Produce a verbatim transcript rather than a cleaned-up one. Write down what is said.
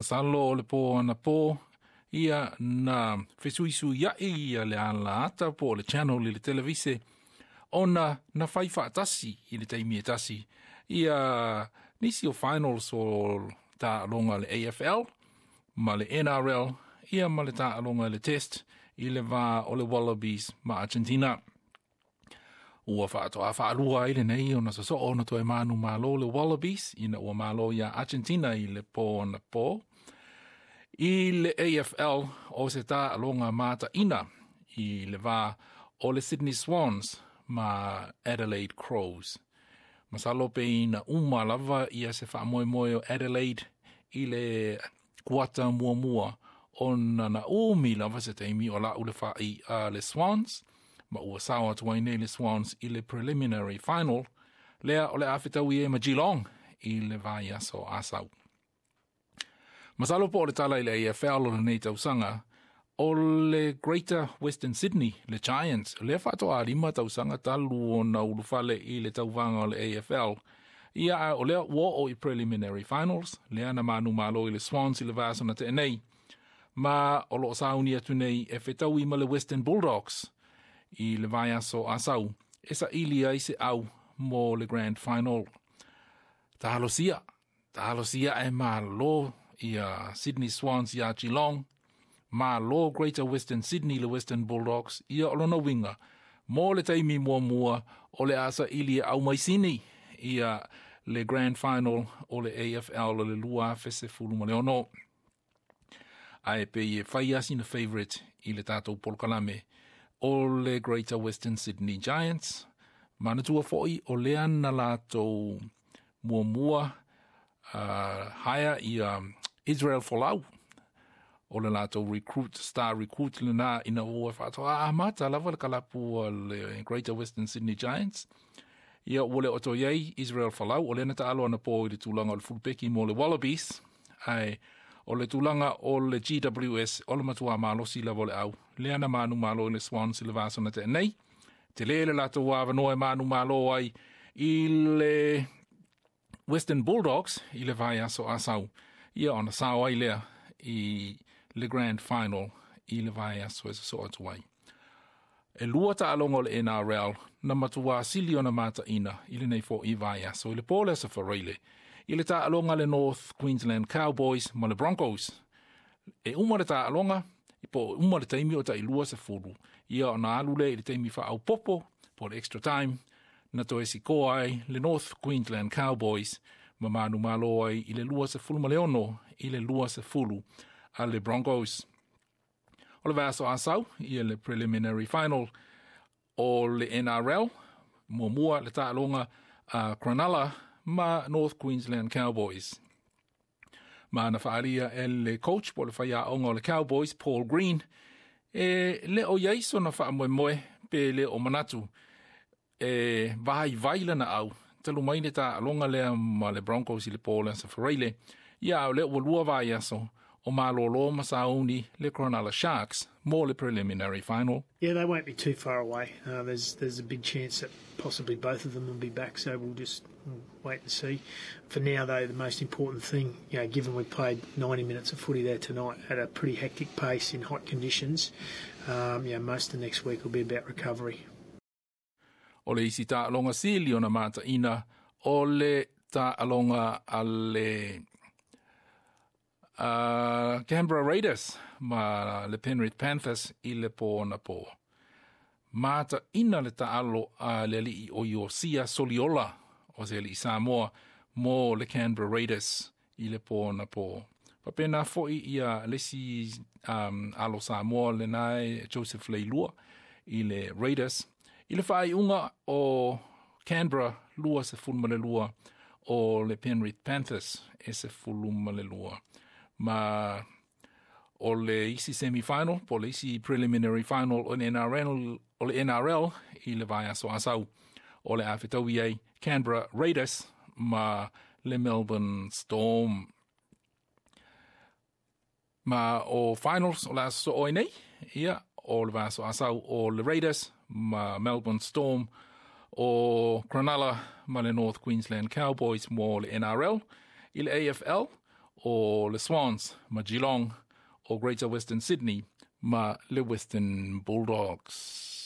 masalo o le po na po ia na fesuisu ia ia le ala ata po le channel le televise ona na faifa tasi i le taimi tasi ia nisi o finals o ta longa le A F L ma le N R L ia ma le ta longa le test i le va o le Wallabies ma Argentina ua whaatoa whaalua i le nei o na so o na toi manu malo le Wallabies ina ua malo ia Argentina i le po na po i le A F L o se ta alonga mata ina i le va o le Sydney Swans ma Adelaide Crows. Masalo pe ina uma lava ia se wha moe moe o Adelaide i le kuata mua mua o na na umi lava se teimi o la ule wha i uh, le Swans ma ua sawa tuaine le Swans i le preliminary final lea o le awhitau i e ma Geelong i le vai aso asau. Masalo po o le tala i le A F L o le nei tausanga o le Greater Western Sydney, le Giants, le whatoa lima tausanga talu o na ulufale i le tauvanga o le A F L. Ia o lea wo o i preliminary finals, lea na manu malo i le Swans i le vasa na te nei. Ma o lo sauni atu nei e whetau i ma le Western Bulldogs i le vai aso asau. Esa ilia i se au mo le grand final. Tahalosia, tahalosia e ma lo ia Sydney Swans ia Geelong, ma lo Greater Western Sydney le Western Bulldogs ia olona winga, mo le taimi mua mua o le asa ili au maisini ia le grand final o le A F L o le lua fese fulu mo le ono. Ai pe e whaiasi na favourite i le tātou polkalame o le Greater Western Sydney Giants, manatua foi o le ana lātou mua mua uh, haya i um, Israel Folau o le lato recruit, star recruit le na ina ua whatoa a mata lava le kalapu le Greater Western Sydney Giants. Ia ua le oto iei Israel Folau o le na taalo ana po i le tūlanga o le fulpeki mo le Wallabies ai o le tūlanga o le G W S o le matua malo si lava le au. Le ana manu malo i le Swans i le vaso na te nei. Te le le lato wava noe manu malo ai i le Western Bulldogs i le vai aso asau. Ia ona sao ai lea i le grand final i le vai aso e so atu ai. E lua ta alongo le N R L na matua sili ona mata ina i le nei fo i vai aso i le pole sa whareile. I le ta alonga le North Queensland Cowboys ma le Broncos. E uma le ta alonga i po uma le taimi o ta i lua sa furu. Ia ona alule i le taimi wha au popo po le extra time na to esi ko ai le North Queensland Cowboys ma manu malo ai i le lua se fulu ma leono, i le lua se fulu a le Broncos. O le vaso asau, i le preliminary final o le N R L, mua mua le tālonga a uh, Cronulla ma North Queensland Cowboys. Ma na whaaria e le coach po le whaia onga o le Cowboys, Paul Green, e le o iaiso na wha moe moe pe le o manatu, e vai vaila na au. Talu mai le ta alonga lea ma le Broncos i le Paul sa Whareile. Ia o le walua vai aso o malolo masauni le Cronulla Sharks more le preliminary final. Yeah, they won't be too far away. Uh, there's there's a big chance that possibly both of them will be back, so we'll just wait and see. For now, though, the most important thing, you know, given we played ninety minutes of footy there tonight at a pretty hectic pace in hot conditions, um, yeah, most of the next week will be about recovery. O le isi ta alonga sili ona mata ina o le ta alonga ale uh, Canberra Raiders ma le Penrith Panthers i le po na po. Mata ina le ta alo a le li o Iosia Soliola o se li Samoa mo le Canberra Raiders i le po na po. Pa pena fo i ia lesi um, alo Samoa le nai Joseph Leilua i le Raiders. I le whai unga o Canberra lua se fulma le lua o le Penrith Panthers e se fulma le lua. Ma o le isi semi-final, po le isi preliminary final o le N R L, o le N R L i le vai aso asau o le awhitau iei Canberra Raiders ma le Melbourne Storm. Ma o finals o le aso o nei, ia o le vai aso asau o le Raiders ma Melbourne Storm o Cronulla ma le North Queensland Cowboys mo le N R L i le A F L o le Swans ma Geelong, o Greater Western Sydney ma le Western Bulldogs.